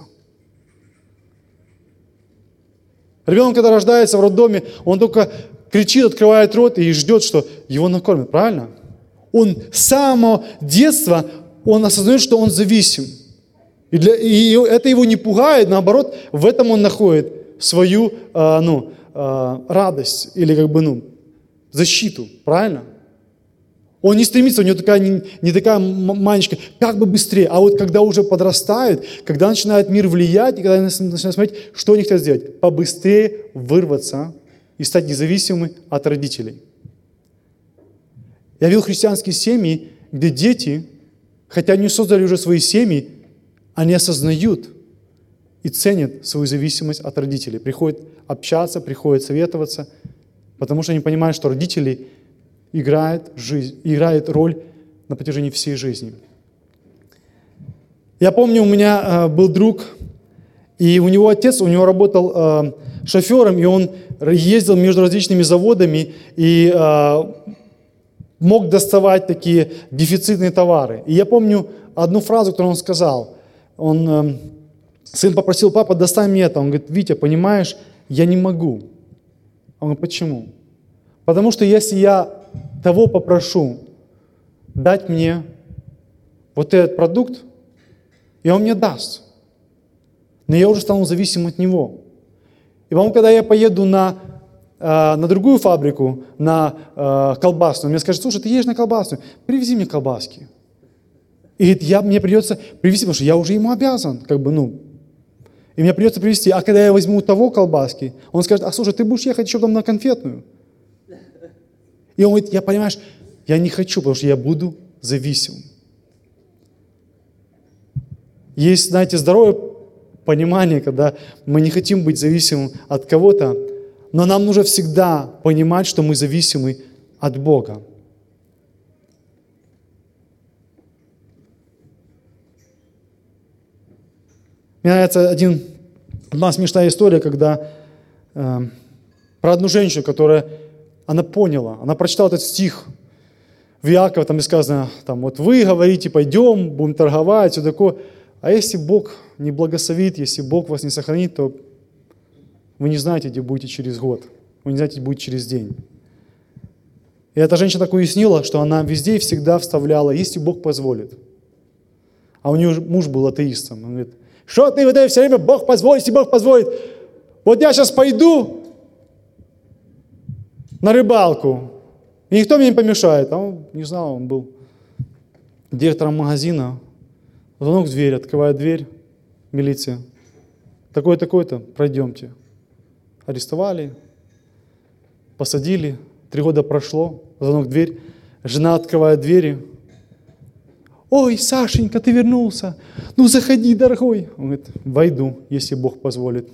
Ребенок, когда рождается в роддоме, он только кричит, открывает рот и ждет, что его накормят, правильно? Он с самого детства, он осознает, что он зависим. И, для, и это его не пугает, наоборот, в этом он находит свою э, ну, э, радость или как бы, ну, защиту, правильно? Он не стремится, у него такая, не, не такая манечка, как бы быстрее. А вот когда уже подрастают, когда начинает мир влиять, и когда начинают смотреть, что они хотят сделать, побыстрее вырваться и стать независимыми от родителей. Я видел христианские семьи, где дети, хотя они создали уже свои семьи, они осознают и ценят свою зависимость от родителей. Приходят общаться, приходят советоваться, потому что они понимают, что родители играет, жизнь, играет роль на протяжении всей жизни. Я помню, у меня э, был друг, и у него отец, у него работал э, шофером, и он ездил между различными заводами и э, мог доставать такие дефицитные товары. И я помню одну фразу, которую он сказал. Он, э, сын попросил, папа, достань мне это. Он говорит, Витя, понимаешь, я не могу. Он говорит, почему? Потому что если я того попрошу дать мне вот этот продукт, и он мне даст. Но я уже стану зависим от него. И потом, когда я поеду на, э, на другую фабрику, на э, колбасную, мне скажут, слушай, ты едешь на колбасную, привези мне колбаски. И я, мне придется привезти, потому что я уже ему обязан, как бы, ну, и мне придется привезти. А когда я возьму того колбаски, он скажет, а слушай, ты будешь ехать еще там на конфетную. И он говорит, я, понимаешь, я не хочу, потому что я буду зависим. Есть, знаете, здоровое понимание, когда мы не хотим быть зависимым от кого-то, но нам нужно всегда понимать, что мы зависимы от Бога. Мне нравится один, одна смешная история, когда э, про одну женщину, которая, она поняла, она прочитала этот стих в Иакова, там и сказано, там, вот вы говорите, пойдем, будем торговать, все такое. А если Бог не благословит, если Бог вас не сохранит, то вы не знаете, где будете через год. Вы не знаете, где будете через день. И эта женщина так уяснила, что она везде и всегда вставляла, если Бог позволит. А у нее муж был атеистом. Он говорит, что ты вот это все время, Бог позволит, если Бог позволит. Вот я сейчас пойду на рыбалку, и никто мне не помешает. А он не знал, он был директором магазина. Звонок в дверь, открывает дверь, милиция. Такое-такое-то, пройдемте. Арестовали, посадили. Три года прошло, звонок в дверь. Жена открывает двери. Ой, Сашенька, ты вернулся. Ну, заходи, дорогой. Он говорит, войду, если Бог позволит.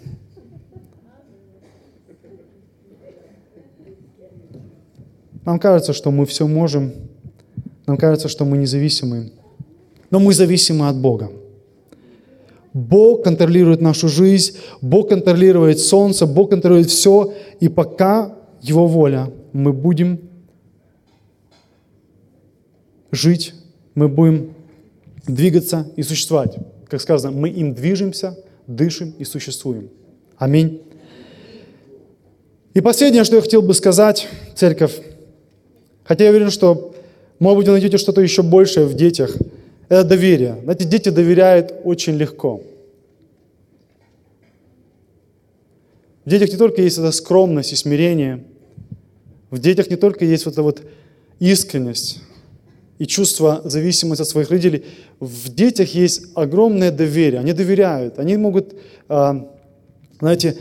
Нам кажется, что мы все можем. Нам кажется, что мы независимы. Но мы зависимы от Бога. Бог контролирует нашу жизнь, Бог контролирует солнце, Бог контролирует все. И пока Его воля, мы будем жить, мы будем двигаться и существовать. Как сказано, мы им движемся, дышим и существуем. Аминь. И последнее, что я хотел бы сказать, церковь, хотя я уверен, что, может быть, вы найдете что-то еще большее в детях, это доверие. Знаете, дети доверяют очень легко. В детях не только есть эта скромность и смирение, в детях не только есть вот эта вот искренность и чувство зависимости от своих родителей, в детях есть огромное доверие. Они доверяют, они могут, знаете,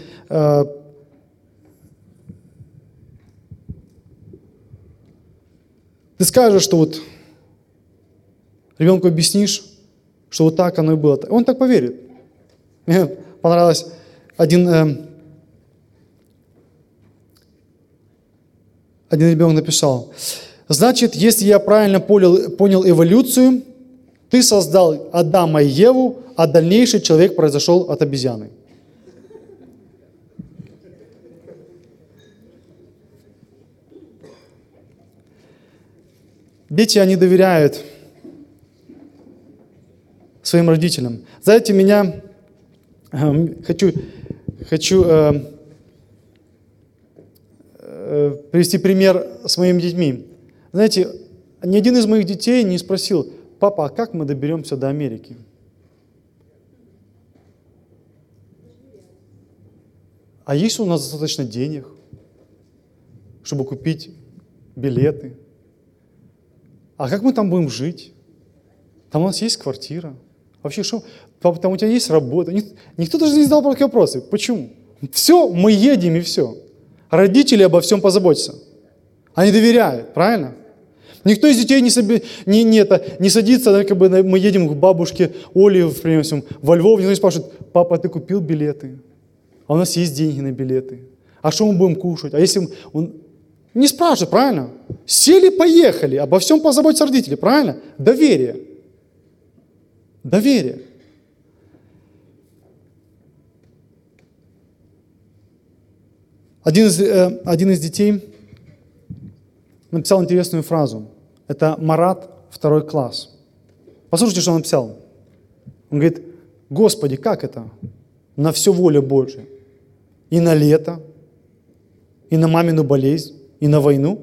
ты скажешь, что вот ребенку объяснишь, что вот так оно и было. Он так поверит. Мне понравилось один, э, один ребенок написал, значит, если я правильно понял, понял эволюцию, ты создал Адама и Еву, а дальнейший человек произошел от обезьяны. Дети, они доверяют своим родителям. Знаете, меня э, хочу, хочу э, э, привести пример с моими детьми. Знаете, ни один из моих детей не спросил, папа, а как мы доберемся до Америки? А есть у нас достаточно денег, чтобы купить билеты? А как мы там будем жить? Там у нас есть квартира. Вообще, что? Там у тебя есть работа. Никто даже не задал такие вопросы. Почему? Все, мы едем и все. Родители обо всем позаботятся. Они доверяют, правильно? Никто из детей не, соби... не, не, это, не садится, да, как бы мы едем к бабушке Оле, например, во Львов, никто не спрашивает, папа, ты купил билеты? А у нас есть деньги на билеты. А что мы будем кушать? А если он... Не спрашивают, правильно? Сели, поехали, обо всем позаботятся родители, правильно? Доверие. Доверие. Один из, э, один из детей написал интересную фразу. Это Марат, второй класс. Послушайте, что он написал. Он говорит, Господи, как это? На все воля Божья. И на лето, и на мамину болезнь, и на войну.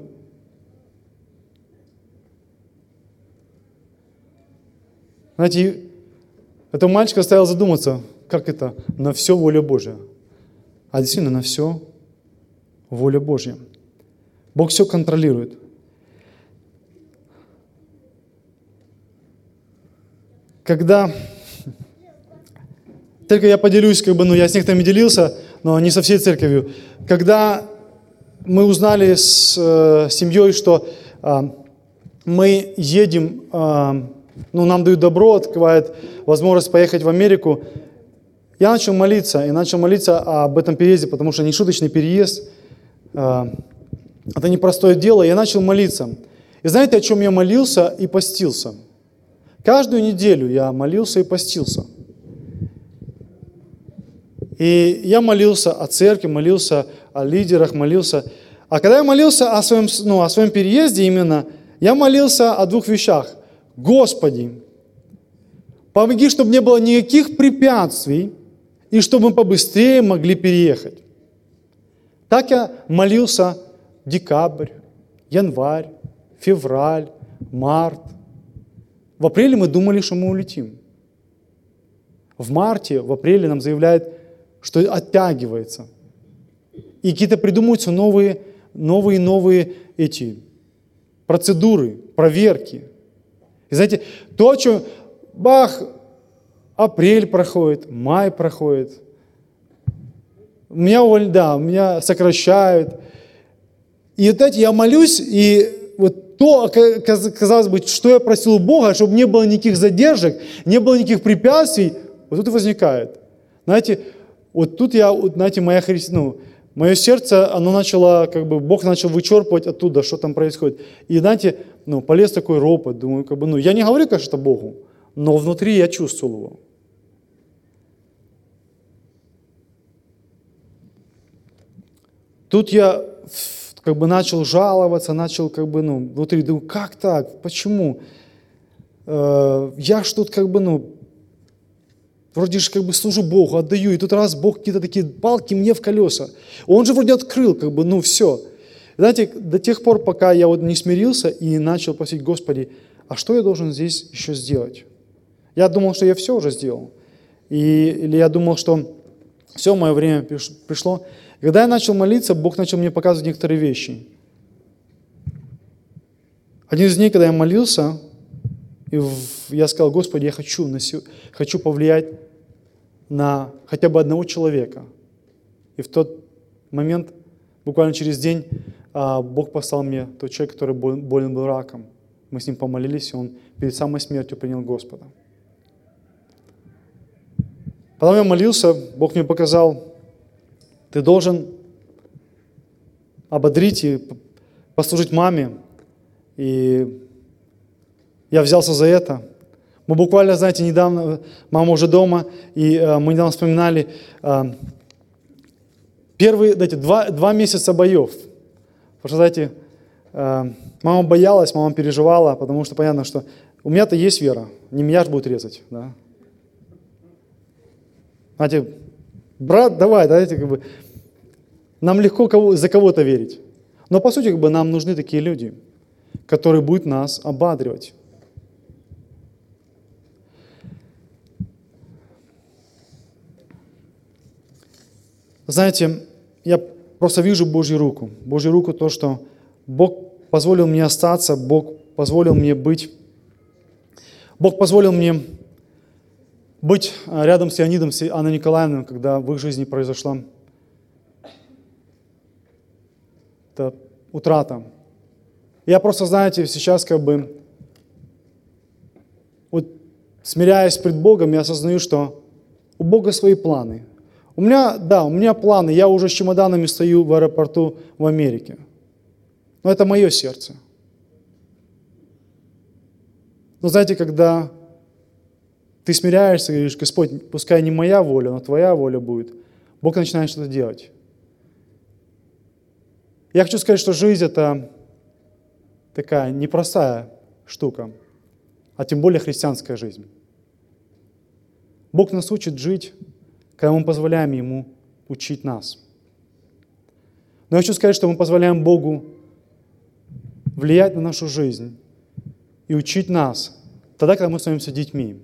Знаете, этого мальчика заставил задуматься, как это на все воля Божья. А действительно, на все воля Божья. Бог все контролирует. Когда, только я поделюсь, как бы, ну, я с некоторыми делился, но не со всей церковью. Когда мы узнали с э, семьей, что э, мы едем, э, ну, нам дают добро, открывают возможность поехать в Америку, я начал молиться, и начал молиться об этом переезде, потому что не шуточный переезд, э, это непростое дело, я начал молиться. И знаете, о чем я молился и постился? Каждую неделю я молился и постился. И я молился о церкви, молился о лидерах, молился. А когда я молился о своем, ну, о своем переезде именно, я молился о двух вещах. Господи, помоги, чтобы не было никаких препятствий, и чтобы мы побыстрее могли переехать. Так я молился декабрь, январь, февраль, март. В апреле мы думали, что мы улетим. В марте, в апреле нам заявляют, что оттягивается. И какие-то придумываются новые, новые, новые эти процедуры, проверки. И знаете, то, что бах, апрель проходит, май проходит. Меня увольняют, да, меня сокращают. И вот знаете, я молюсь, и вот то, казалось бы, что я просил у Бога, чтобы не было никаких задержек, не было никаких препятствий, вот тут и возникает. Знаете, вот тут я, вот, знаете, моя христи... ну, мое сердце, оно начало, как бы, Бог начал вычерпывать оттуда, что там происходит. И, знаете, ну, полез такой ропот, думаю, как бы, ну, я не говорю, конечно, это Богу, но внутри я чувствовал его. Тут я как бы начал жаловаться, начал как бы, ну, внутри, думаю, как так, почему? Э, я ж тут как бы, ну, вроде же как бы служу Богу, отдаю, и тут раз Бог какие-то такие палки мне в колеса. Он же вроде открыл, как бы, ну, все. Знаете, до тех пор, пока я вот не смирился и начал просить, Господи, а что я должен здесь еще сделать? Я думал, что я все уже сделал. И, или я думал, что все, мое время пришло. Когда я начал молиться, Бог начал мне показывать некоторые вещи. Один из дней, когда я молился, и я сказал, Господи, я хочу, хочу повлиять на хотя бы одного человека. И в тот момент, буквально через день, Бог послал мне тот человек, который болен был раком. Мы с ним помолились, и он перед самой смертью принял Господа. Потом я молился, Бог мне показал, ты должен ободрить и послужить маме. И я взялся за это. Мы буквально, знаете, недавно, мама уже дома, и э, мы недавно вспоминали э, первые, знаете, два, два месяца боев. Потому что, знаете, э, мама боялась, мама переживала, потому что понятно, что у меня-то есть вера, не меня же будут резать, да. Знаете, брат, давай, давайте, как бы, нам легко кого, за кого-то верить. Но по сути, как бы, нам нужны такие люди, которые будут нас ободривать. Знаете, я просто вижу Божью руку. Божью руку то, что Бог позволил мне остаться, Бог позволил мне быть. Бог позволил мне быть рядом с Леонидом, с Анной Николаевной, когда в их жизни произошла эта утрата. Я просто, знаете, сейчас как бы вот смиряясь пред Богом, я осознаю, что у Бога свои планы. У меня, да, у меня планы, я уже с чемоданами стою в аэропорту в Америке. Но это мое сердце. Но знаете, когда ты смиряешься и говоришь, Господь, пускай не моя воля, но Твоя воля будет, Бог начинает что-то делать. Я хочу сказать, что жизнь – это такая непростая штука, а тем более христианская жизнь. Бог нас учит жить, когда мы позволяем Ему учить нас. Но я хочу сказать, что мы позволяем Богу влиять на нашу жизнь и учить нас тогда, когда мы становимся детьми.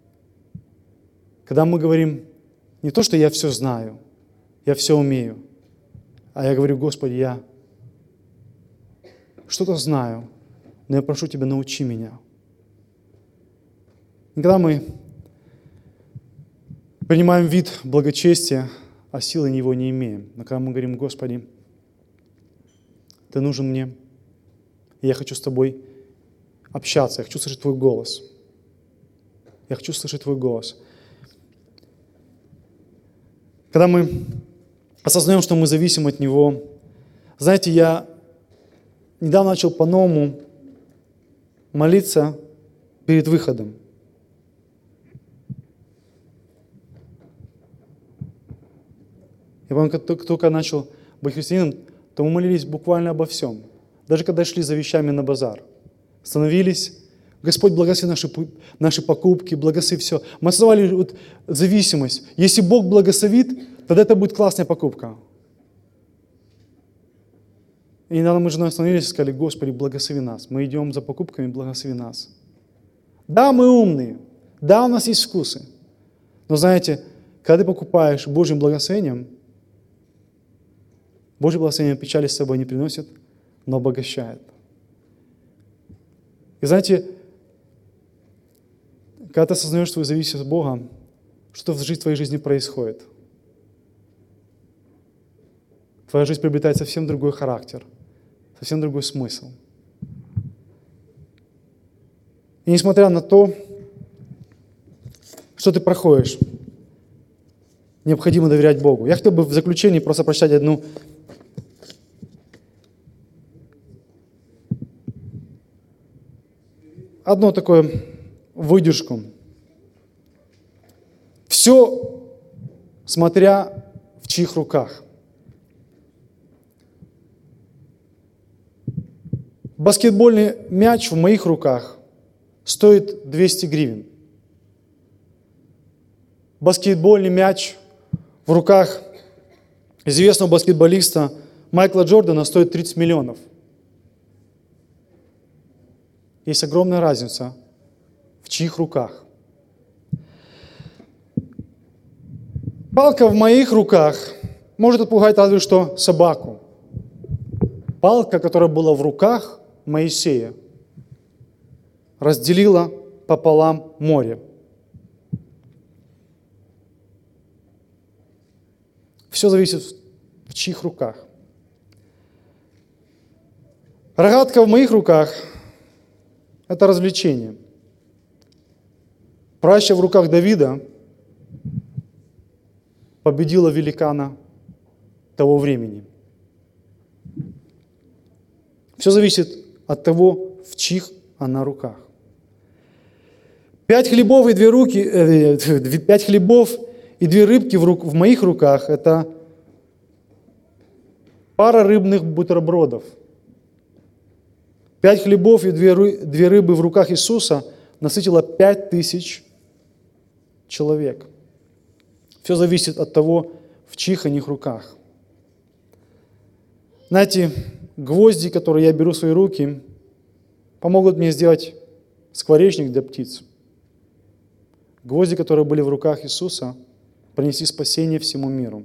Когда мы говорим не то, что я все знаю, я все умею, а я говорю, Господи, я что-то знаю, но я прошу Тебя, научи меня. И когда мы принимаем вид благочестия, а силы его не имеем, но когда мы говорим, Господи, Ты нужен мне, и я хочу с Тобой общаться, я хочу слышать Твой голос. Я хочу слышать Твой голос. Когда мы осознаем, что мы зависим от Него, знаете, я недавно начал по-новому молиться перед выходом. Я помню, как только начал быть христианином, то мы молились буквально обо всем. Даже когда шли за вещами на базар. Становились, Господь, благослови наши, наши покупки, благослови все. Мы осознавали вот зависимость. Если Бог благословит, тогда это будет классная покупка. И недавно мы с женой остановились и сказали: Господи, благослови нас. Мы идем за покупками, благослови нас. Да, мы умные. Да, у нас есть вкусы. Но знаете, когда ты покупаешь Божьим благословением, Божье благословение печали с собой не приносит, но обогащает. И знаете, когда ты осознаешь свою зависимость от Бога, что в твоей жизни происходит? Твоя жизнь приобретает совсем другой характер, совсем другой смысл. И несмотря на то, что ты проходишь, необходимо доверять Богу. Я хотел бы в заключении просто прочитать одну одну такую выдержку. Все, смотря в чьих руках. Баскетбольный мяч в моих руках стоит двести гривен. Баскетбольный мяч в руках известного баскетболиста Майкла Джордана стоит тридцать миллионов. Есть огромная разница, в чьих руках. Палка в моих руках может отпугать разве что собаку. Палка, которая была в руках Моисея, разделила пополам море. Все зависит в чьих руках. Рогатка в моих руках – это развлечение. Праща в руках Давида победила великана того времени. Все зависит от того, в чьих она руках. Пять хлебов и две руки, э, пять хлебов и две рыбки в, рук, в моих руках – это пара рыбных бутербродов. Пять хлебов и две, две рыбы в руках Иисуса насытило пять тысяч человек. Все зависит от того, в чьих они руках. Знаете, гвозди, которые я беру в свои руки, помогут мне сделать скворечник для птиц. Гвозди, которые были в руках Иисуса, принесли спасение всему миру.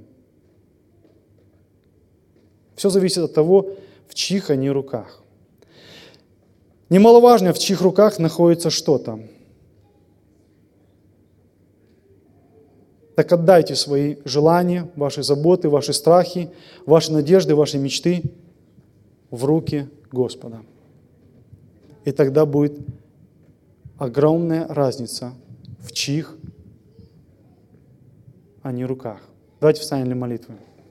Все зависит от того, в чьих они руках. Немаловажно, в чьих руках находится что-то. Так отдайте свои желания, ваши заботы, ваши страхи, ваши надежды, ваши мечты в руки Господа. И тогда будет огромная разница, в чьих они руках. Давайте встанем для молитвы.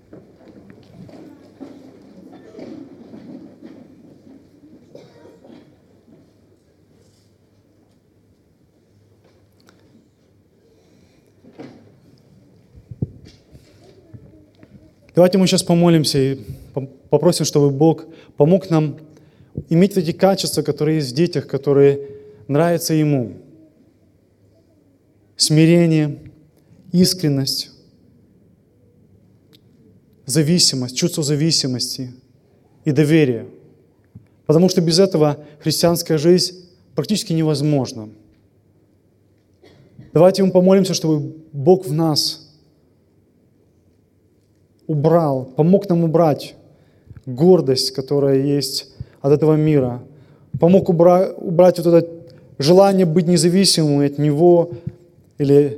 Давайте мы сейчас помолимся и попросим, чтобы Бог помог нам иметь эти качества, которые есть в детях, которые нравятся Ему. Смирение, искренность, зависимость, чувство зависимости и доверие. Потому что без этого христианская жизнь практически невозможна. Давайте мы помолимся, чтобы Бог в нас убрал, помог нам убрать гордость, которая есть от этого мира. Помог убра- убрать вот это желание быть независимым от Него или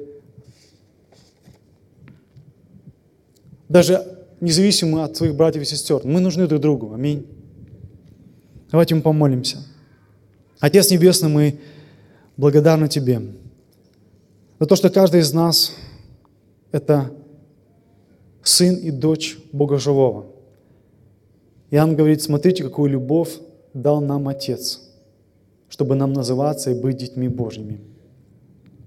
даже независимым от своих братьев и сестер. Мы нужны друг другу. Аминь. Давайте мы помолимся. Отец Небесный, мы благодарны Тебе за то, что каждый из нас – это сын и дочь Бога Живого. Иоанн говорит: смотрите, какую любовь дал нам Отец, чтобы нам называться и быть детьми Божьими.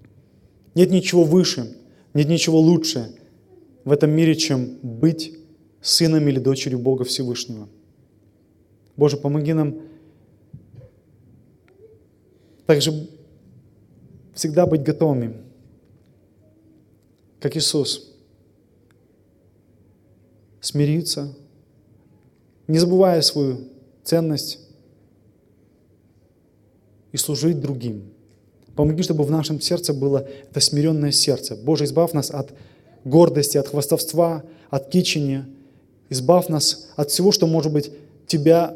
Нет ничего выше, нет ничего лучше в этом мире, чем быть сыном или дочерью Бога Всевышнего. Боже, помоги нам также всегда быть готовыми, как Иисус, смириться, не забывая свою ценность и служить другим. Помоги, чтобы в нашем сердце было это смиренное сердце. Боже, избавь нас от гордости, от хвастовства, от кичения. Избавь нас от всего, что может быть Тебя,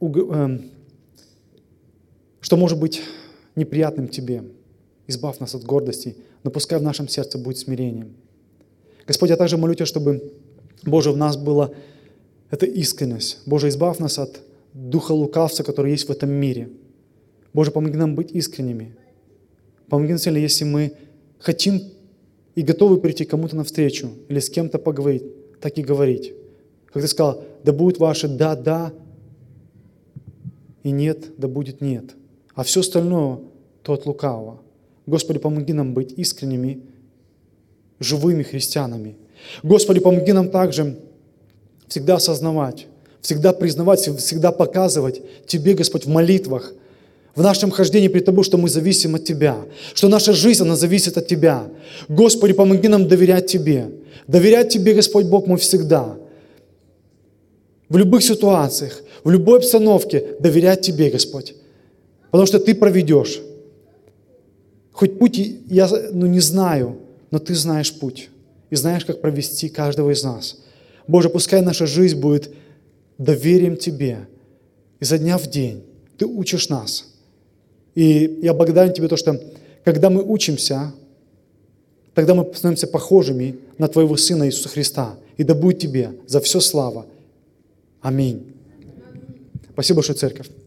что может быть неприятным Тебе. Избавь нас от гордости, но пускай в нашем сердце будет смирение. Господь, я также молю Тебя, чтобы, Боже, в нас была эта искренность. Боже, избавь нас от духа лукавца, который есть в этом мире. Боже, помоги нам быть искренними. Помоги нам, если мы хотим и готовы прийти кому-то навстречу или с кем-то поговорить, так и говорить. Как Ты сказал, да будет ваше «да, да» и «нет», да будет «нет». А все остальное то от лукавого. Господи, помоги нам быть искренними, живыми христианами. Господи, помоги нам также всегда осознавать, всегда признавать, всегда показывать Тебе, Господь, в молитвах, в нашем хождении перед Тобой, что мы зависим от Тебя, что наша жизнь, она зависит от Тебя. Господи, помоги нам доверять Тебе. Доверять Тебе, Господь Бог, мы всегда. В любых ситуациях, в любой обстановке доверять Тебе, Господь. Потому что Ты проведешь. Хоть путь я ну, не знаю, но Ты знаешь путь. И знаешь, как провести каждого из нас. Боже, пускай наша жизнь будет доверием Тебе. Изо дня в день Ты учишь нас. И я благодарен Тебе, то, что когда мы учимся, тогда мы становимся похожими на Твоего Сына Иисуса Христа. И да будет Тебе за все слава. Аминь. Спасибо большое, церковь.